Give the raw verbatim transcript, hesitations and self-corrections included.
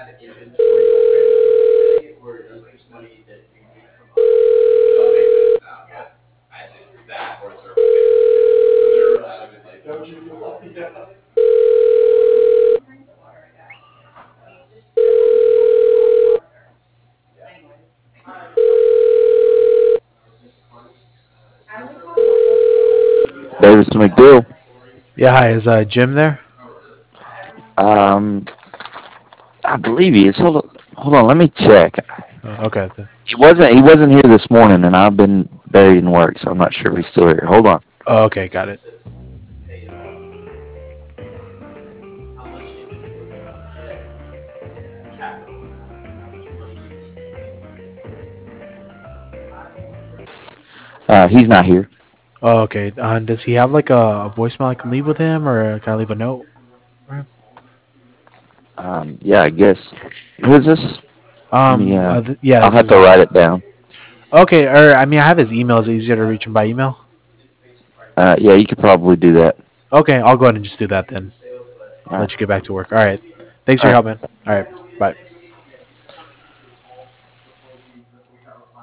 Davis McDill. Yeah, hi. Is uh, Jim there? Um, I believe he is. Hold on, hold on. Let me check. Uh, okay. th- He wasn't. He wasn't here this morning, and I've been buried in work, so I'm not sure if he's still here. Hold on. Oh, okay, got it. Uh, he's not here. Oh, okay. Uh, does he have like a, a voicemail I can leave with him, or can I leave a note for him? Um, yeah, I guess. Who is this? Let me. Um, Uh, uh, th- yeah, I'll this have is to write it down. okay. Or I mean, I have his email. Is it easier to reach him by email? Uh, yeah, you could probably do that. Okay, I'll go ahead and just do that then. All Let right. you get back to work. All right. Thanks for All your right. help, man. All right. Bye.